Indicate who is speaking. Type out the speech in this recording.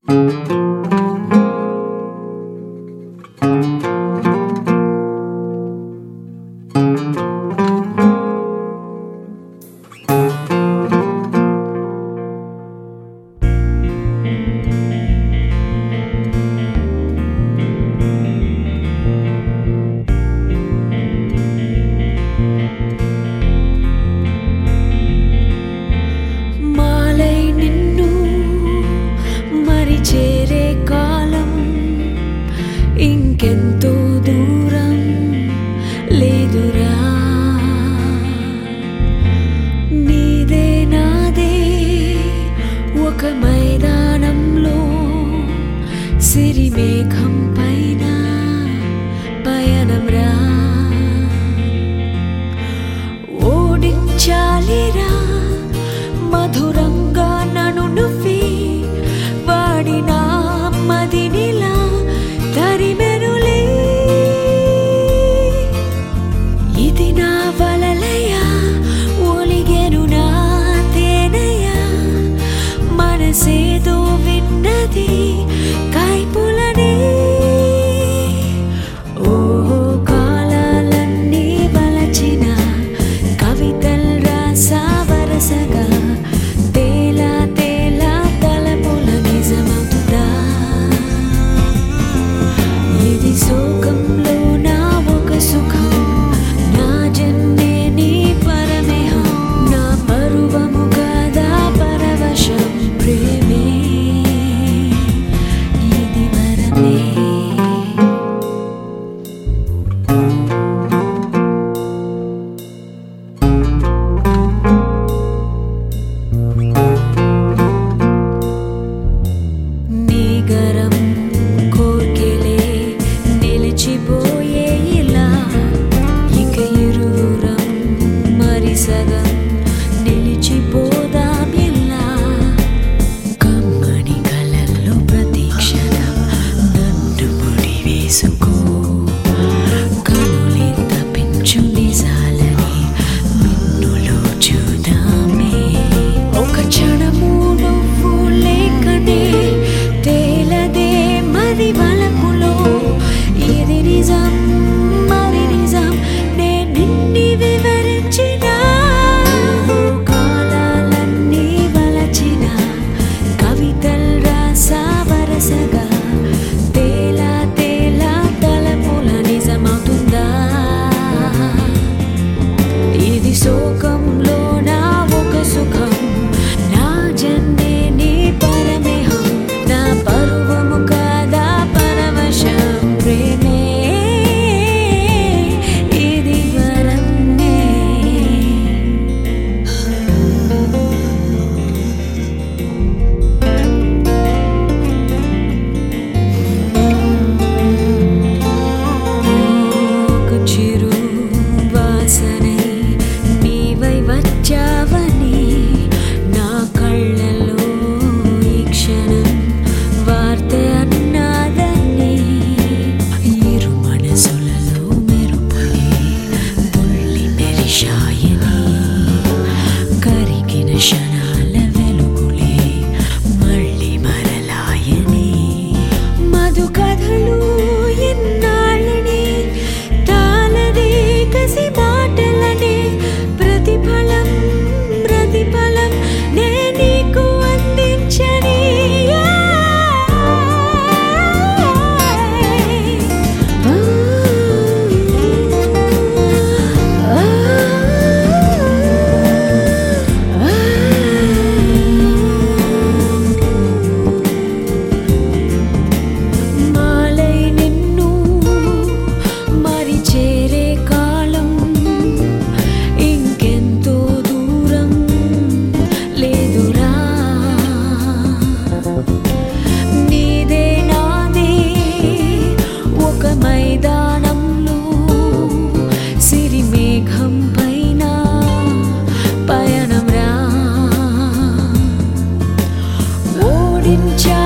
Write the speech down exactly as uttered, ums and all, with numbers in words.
Speaker 1: ఇంకెంతో దూరం లేదురా, నీదే నాదే ఒక మైదానంలో సిరిమేఘం పైన పయనంరా. ఓడించాలిరా మధురంగా నన్ను నువ్వే, వాడినా మదినిలా తరిమెనులే. ఇది నా వలలయ ఒలిగెను నా తేనెయ, మనసేదో విన్నది కైపులనే. ఓ కాలాలన్నీ వలచిన కవితల్ రాసా వరసగా, తేలా తేలా తలపుల నిజమవుతుందా. ఇది శోకంలో నా ఒక సుఖం, నా జన్మే నీ పరమేహం, నా పరువము కాదా పరవశం. ప్రేమే ఇది వరమే. నీగరం కోర్కెలే నిలిచిపోయే ఇలా, ఇక ఇరువురం మరి సగం నిలిచిపోదాం ఇలా. కమ్మని కలల్లో ప్రతీక్షణం నన్ను ముడి వేసుకో, కనులే తప్పించు నిజాలని మిన్నులో చూద్దామే. ఒక క్షణము నువ్వు లేకనే తేలదే మరి వలపులో, ఇది నిజం మరి నిజం నేను నిన్ని వివరించిన. కాలాలన్నీ వలచిన కవితల్ రాసా వరసగా, తేలా తేలా తలపుల నిజమవుతుందా. ఇది శోకంలో నా ఒక సుఖం, నా జన్మే నీ పరమేహం, నా పరువము కాదా పరవశం. ప్రేమే ఇది వరమే. ఒక చిరు వాసనై నీవై వచ్చావని, నా కళ్ళలో ఈ క్షణం వార్త అన్నాదని. ఇరు మనసులలో మెరుపులే తుల్లి మెరిశాయని, కరిగిన క్షణాల వెలుగులే మళ్ళీ మరలాయని. మధు కథలు ఎన్నాళ్ళని తాళదే కసి మాటలని, ప్రతిఫలం ప్రతిఫలం నే నీకు అందించని. మాలై నిన్ను మరి చేరే కాలం ఇంకెంతో దూరం లేదురా. నీదే నాదే ఒక మైదానంలో సిరిమేఘం పైన పయనంరా. ఓడించా